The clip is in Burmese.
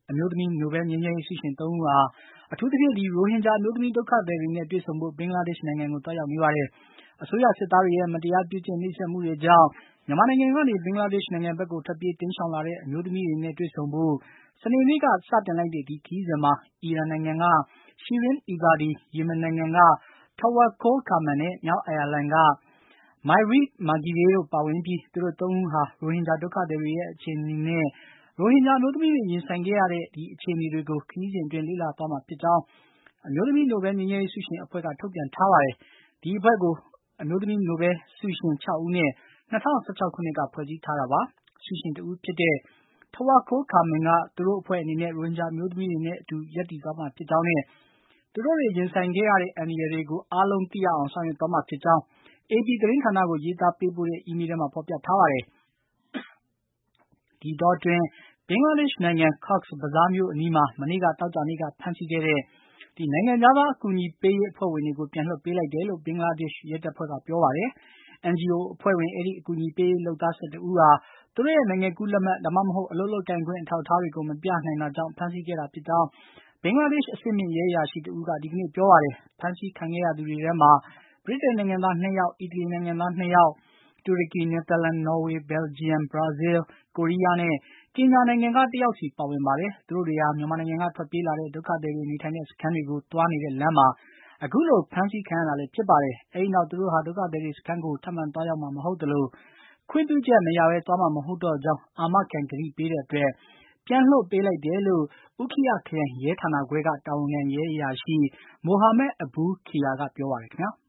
အမျိုးသမီးနိုဘယ်ငြိမ်းချမ်းရေးဆုရှင် ၃ ဦးဟာအထူးသဖြင့်ရိုဟင်ဂျာအမျိုးသမီးဒုက္ခသည်တွေနဲ့တွေ့ဆုံဖို့ဘင်္ဂလားဒေ့ရှ်နိုင်ငံကိုသွားရောက်နေပါတယ်။ အစိုးရစစ်သားတွေရဲ့မတရားပြုကျင့်နှိပ်စက်မှုတွေကြောင့်မြန်မာနိုင်ငံကနေဘင်္ဂလားဒေ့ရှ်နိုင်ငံဘက်ကိုထွက်ပြေးတိမ်းရှောင်လာတဲ့အမျိုးသမီးတွေနဲ့တွေ့ဆုံဖို့စနေနေ့ကစတင်လိုက်တဲ့ဒီခရီးစဉ်မှာအီရန်နိုင်ငံက Shirin Ebadi ၊ ယီမင်နိုင်ငံက Tawakkol Karman နဲ့ မြောက်အိုင်ယာလန်က Mairead Margiray တို့ပါဝင်ပြီးသူတို့ ၃ ဦးဟာရိုဟင်ဂျာဒုက္ခသည်တွေရဲ့အခြေအနေနဲ့ ရိုဟင်ဂျာအမျိုးသမီးတွေရင်ဆိုင်ခဲ့ရတဲ့အခြေအနေတွေကိုခရီးစဉ်အတွင်းလေ့လာသွားမှာဖြစ်ကြောင်းအမျိုးသမီးနိုဘယ်ငြိမ်းချမ်းရေးဆုရှင်အဖွဲ့ကထုတ်ပြန်ထားပါတယ်။ ဒီအဖွဲ့ကိုအမျိုးသမီးနိုဘယ်ဆုရှင် ၆ ဦးနဲ့ ၂၀၁၆ ခုနှစ်ကဖွဲ့စည်းထားတာပါ။ ဆုရှင်တဦးဖြစ်တဲ့ Tawakkol Karman ကသူတို့အဖွဲ့အနေနဲ့ရိုဟင်ဂျာအမျိုးသမီးတွေနဲ့အတူရပ်တည်သွားမှာဖြစ်ကြောင်းနဲ့သူတို့တွေရင်ဆိုင်ခဲ့ရတဲ့အန္တရာယ်တွေကိုအားလုံးသိရအောင်ဆောင်ရွက်သွားမှာဖြစ်ကြောင်း AP သတင်းဌာနကိုရေးသားပေးပို့တဲ့အီးမေးလ်ထဲမှာဖေါ်ပြထားပါတယ်။ ဒီအတောအတွင်းဘင်္ဂလားဒေ့ရှ်နိုင်ငံ Cox's Bazar မြို့အနီးမှာမနေ့ကသောကြာနေ့ကဖမ်းဆီးခဲ့တဲ့နိုင်ငံခြားသားအကူအညီပေးရေးအဖွဲ့ဝင်တွေကိုပြန်လွှတ်ပေးလိုက်တယ်လို့ဘင်္ဂလားဒေ့ရှ်ရဲတပ်ဖွဲ့ကပြောပါတယ်။ NGO အဖွဲ့ဝင်အဲဒီအကူအညီပေးရေးလုပ်သား ၁၁ ဦးဟာသူတို့ရဲ့နိုင်ငံကူးလက်မှတ် ဒါမှမဟုတ်အလုပ်လုပ်ကိုင်ခွင့်အထောက်အထားတွေကိုမပြနိုင်တာကြောင့်ဖမ်းဆီးခဲ့တာဖြစ်ကြောင်းဘင်္ဂလားဒေ့ရှ်အဆင့်မြင့်ရဲအရာရှိတဦးကဒီကနေ့ပြောပါတယ်။ ဖမ်းဆီးခံခဲ့ရသူတွေထဲမှာဗြိတိန်နိုင်ငံသား ၂ ယောက်၊ အီတလီနိုင်ငံသား ၂ ယောက်၊ တူရကီ၊ နယ်သာလန်၊ နော်ဝေ၊ ဘယ်လ်ဂျီယံ၊ ဘရာဇီးလ်၊ ကိုရီးယားနဲ့ ကင်ညာနိုင်ငံက တယောက်စီပါဝင်ပါတယ်။ သူတို့တွေဟာမြန်မာနိုင်ငံကထွက်ပြေးလာတဲ့ဒုက္ခသည်တွေနေထိုင်တဲ့စခန်းတွေကိုသွားနေတဲ့လမ်းမှာအခုလိုဖမ်းဆီးခံရတာလည်းဖြစ်ပါတယ်။ အဲဒီနောက်သူတို့ဟာဒုက္ခသည်တွေစခန်းကိုထပ်မံသွားရောက်မှာမဟုတ်သလိုခွင့်ပြုချက်မရဘဲသွားမှာမဟုတ်တော့ကြောင်းအာမခံကတိပေးတဲ့အတွက်ပြန်လွှတ်ပေးလိုက်တယ်လို့ Ukhiya ခရိုင်ရဲဌာနခွဲကတာဝန်ခံရဲအရာရှိ Mohammed Abul Khair ကပြောပါတယ်ခင်ဗျာ။